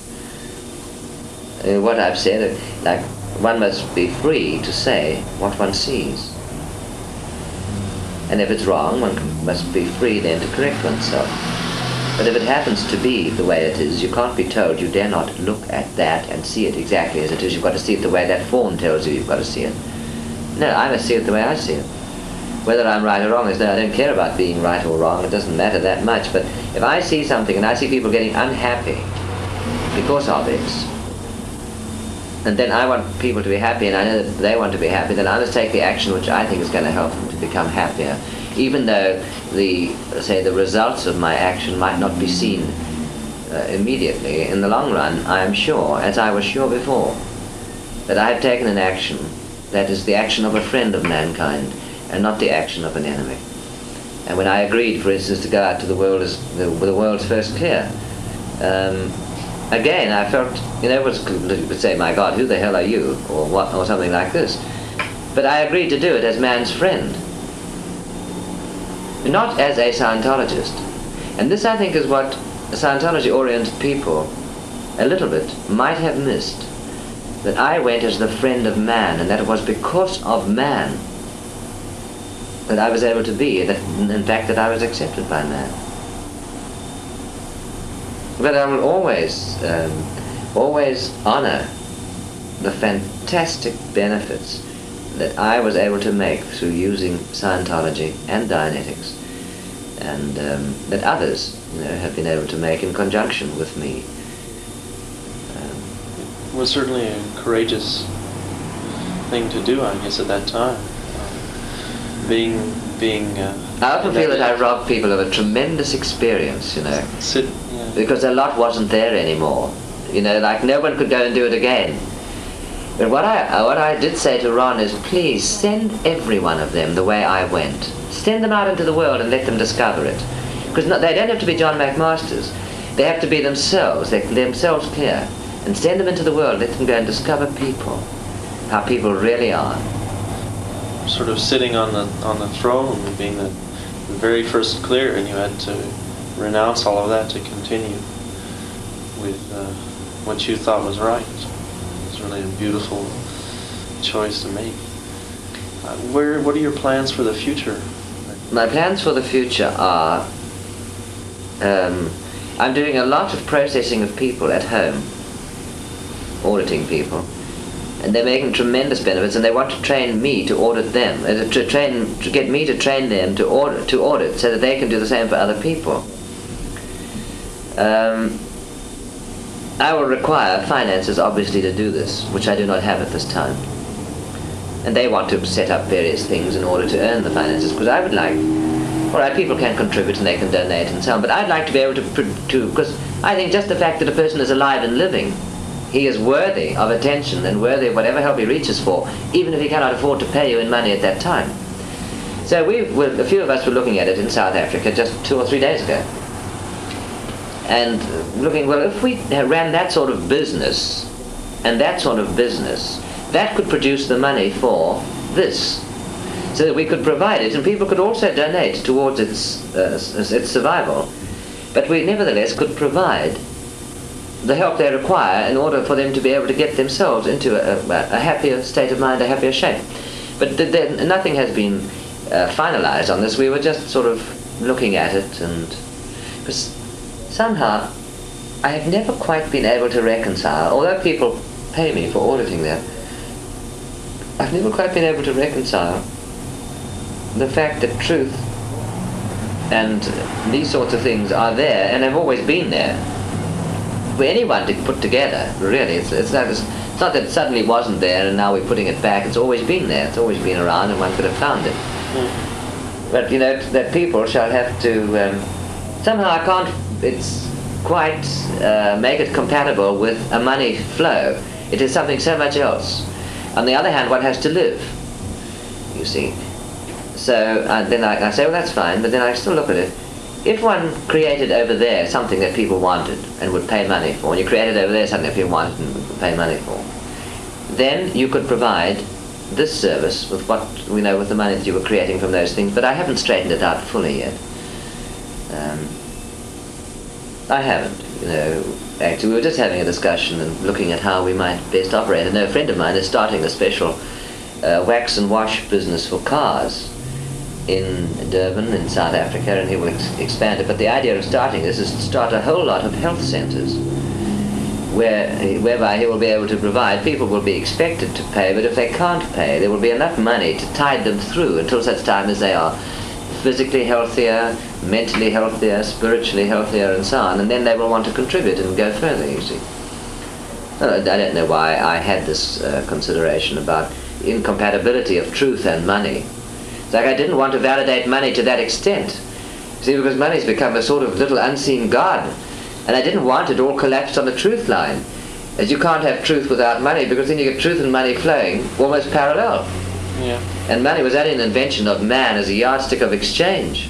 Uh, what I've said, uh, like, one must be free to say what one sees. And if it's wrong, one can, must be free then to correct oneself. But if it happens to be the way it is, you can't be told you dare not look at that and see it exactly as it is. You've got to see it the way that form tells you you've got to see it. No, I must see it the way I see it. Whether I'm right or wrong is no, I don't care about being right or wrong. It doesn't matter that much. But if I see something and I see people getting unhappy because of it, and then I want people to be happy and I know that they want to be happy, then I must take the action which I think is going to help them to become happier, even though the, say, the results of my action might not be seen uh, immediately. In the long run, I am sure, as I was sure before, that I have taken an action that is the action of a friend of mankind and not the action of an enemy. And when I agreed, for instance, to go out to the world as the, the world's first clear, um, again, I felt, you know, you would say, my God, who the hell are you? Or what, or something like this. But I agreed to do it as man's friend, not as a Scientologist. And this, I think, is what Scientology-oriented people, a little bit, might have missed. That I went as the friend of man, and that it was because of man that I was able to be, that in fact that I was accepted by man. But I will always, um, always honor the fantastic benefits that I was able to make through using Scientology and Dianetics, and um, that others, you know, have been able to make in conjunction with me. Um, it was certainly a courageous thing to do, I guess, at that time. Um, being, being. Uh, I often feel that I robbed people of a tremendous experience, you know, sit, yeah. because a lot wasn't there anymore. You know, like no one could go and do it again. But what I, what I did say to Ron is, please send every one of them the way I went. Send them out into the world and let them discover it. Because no, they don't have to be John McMasters. They have to be themselves, they, themselves clear. And send them into the world, let them go and discover people, how people really are. Sort of sitting on the on the throne, being the, the very first clear, and you had to renounce all of that to continue with uh, what you thought was right. It's really a beautiful choice to make. Uh, where, what are your plans for the future? My plans for the future are, um, I'm doing a lot of processing of people at home, auditing people, and they're making tremendous benefits, and they want to train me to audit them, uh, to train, to get me to train them to audit, to audit, so that they can do the same for other people. Um, I will require finances, obviously, to do this, which I do not have at this time. And they want to set up various things in order to earn the finances, because I would like, all right, people can contribute and they can donate and so on, but I'd like to be able to, to because I think just the fact that a person is alive and living, he is worthy of attention and worthy of whatever help he reaches for, even if he cannot afford to pay you in money at that time. So we were, a few of us were looking at it in South Africa just two or three days ago. And looking, well, if we ran that sort of business, and that sort of business, that could produce the money for this, so that we could provide it, and people could also donate towards its, uh, its survival. But we nevertheless could provide the help they require in order for them to be able to get themselves into a, a, a happier state of mind, a happier shape. But th th nothing has been uh, finalized on this. We were just sort of looking at it, and because somehow I have never quite been able to reconcile, although people pay me for auditing them, I've never quite been able to reconcile the fact that truth and these sorts of things are there and have always been there for anyone to put together, really. It's, it's, not, it's not that it suddenly wasn't there and now we're putting it back. It's always been there. It's always been around and one could have found it. Mm. But, you know, that people shall have to... Um, somehow I can't... It's quite uh, make it compatible with a money flow. It is something so much else. On the other hand, one has to live, you see. So uh, then I, I say, well, that's fine, but then I still look at it. If one created over there something that people wanted and would pay money for, and you created over there something that people wanted and would pay money for, then you could provide this service with what we know with the money that you were creating from those things. But I haven't straightened it out fully yet. Um, I haven't, you know. Actually, we were just having a discussion and looking at how we might best operate. And a friend of mine is starting a special uh, wax and wash business for cars in Durban, in South Africa, and he will ex expand it. But the idea of starting this is to start a whole lot of health centers, where, whereby he will be able to provide, people will be expected to pay, but if they can't pay, there will be enough money to tide them through until such time as they are physically healthier, mentally healthier, spiritually healthier, and so on, and then they will want to contribute and go further, you see. I don't know why I had this uh, consideration about incompatibility of truth and money. It's like I didn't want to validate money to that extent. See, because money's become a sort of little unseen god, and I didn't want it all collapsed on the truth line. As you can't have truth without money, because then you get truth and money flowing almost parallel. Yeah. And money was only an invention of man as a yardstick of exchange.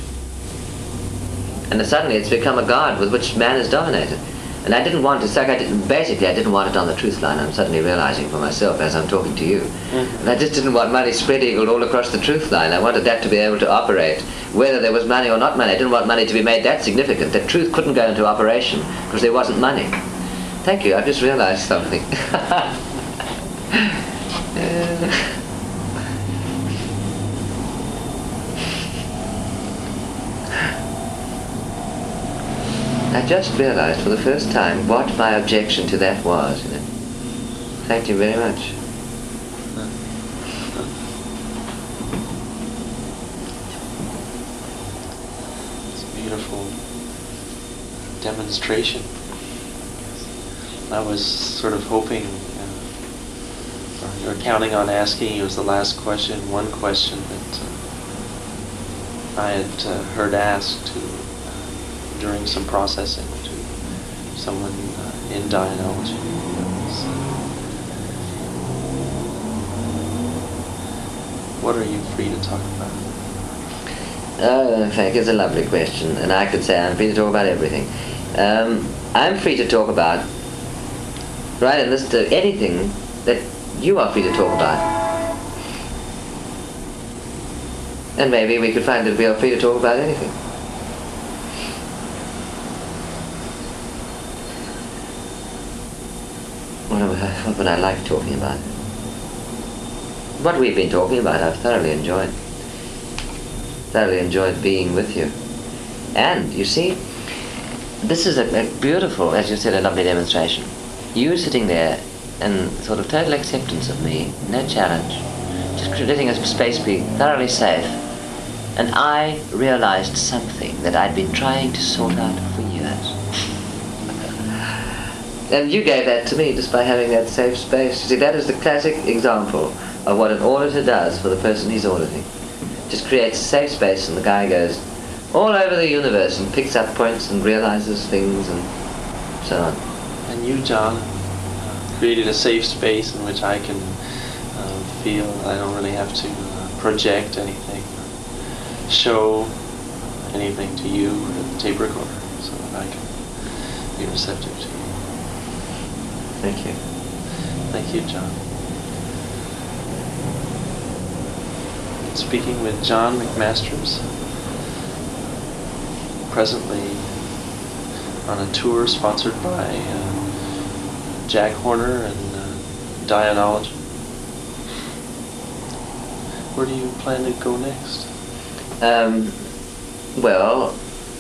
And then suddenly it's become a god with which man is dominated. And I didn't want to, it's like I didn't, basically I didn't want it on the truth line. I'm suddenly realizing for myself as I'm talking to you. Mm-hmm. And I just didn't want money spread eagled all across the truth line. I wanted that to be able to operate, whether there was money or not money. I didn't want money to be made that significant, that truth couldn't go into operation because there wasn't money. Thank you, I've just realized something. uh, I just realized for the first time what my objection to that was. You know. Thank you very much. It's a beautiful demonstration. I was sort of hoping, uh, or counting on asking you as the last question, one question that uh, I had uh, heard asked to during some processing to someone uh, in Dianology. So, what are you free to talk about? Oh, thank you. It's a lovely question, and I could say I'm free to talk about everything. Um, I'm free to talk about, right in this, to anything that you are free to talk about. And maybe we could find that we are free to talk about anything. What, what would I like talking about? What we've been talking about, I've thoroughly enjoyed. Thoroughly enjoyed being with you. And, you see, this is a, a beautiful, as you said, a lovely demonstration. You sitting there in sort of total acceptance of me, no challenge, just letting a space be thoroughly safe. And I realized something that I'd been trying to sort out for years. And you gave that to me just by having that safe space. You see, that is the classic example of what an auditor does for the person he's auditing. Just creates a safe space, and the guy goes all over the universe and picks up points and realizes things and so on. And you, John, uh, created a safe space in which I can uh, feel I don't really have to uh, project anything, or show anything to you with the tape recorder, so that I can be receptive to you. Thank you. Thank you, John. Speaking with John McMasters, presently on a tour sponsored by uh, Jack Horner and uh, Dianology. Where do you plan to go next? Um, well,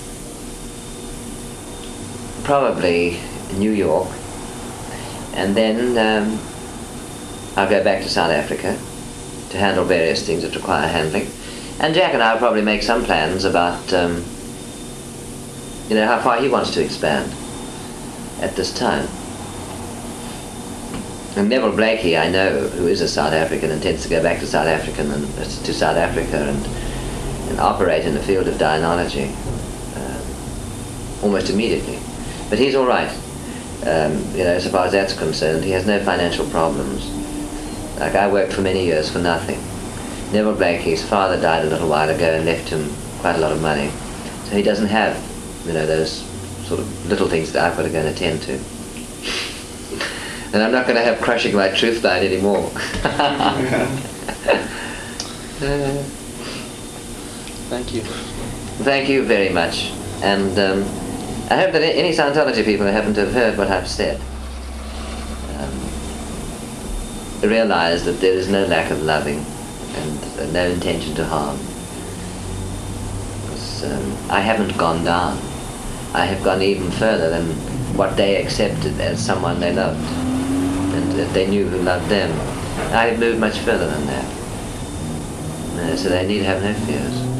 probably New York, and then um, I'll go back to South Africa to handle various things that require handling. And Jack and I will probably make some plans about, um, you know, how far he wants to expand at this time. And Neville Blakey, I know, who is a South African, intends to go back to South African and uh, to South Africa and, and operate in the field of Dianology um, almost immediately. But he's all right. Um, you know, as far as that's concerned, he has no financial problems. Like, I worked for many years for nothing. Neville Blakey's father died a little while ago and left him quite a lot of money. So he doesn't have, you know, those sort of little things that I've got to go and attend to. And I'm not going to have Crushing My Truth Line anymore. Thank you. Thank you very much. And um, I hope that any Scientology people who happen to have heard what I've said um, realize that there is no lack of loving and uh, no intention to harm. Because um, I haven't gone down. I have gone even further than what they accepted as someone they loved, and that they knew who loved them. I have moved much further than that. Uh, so they need have no fears.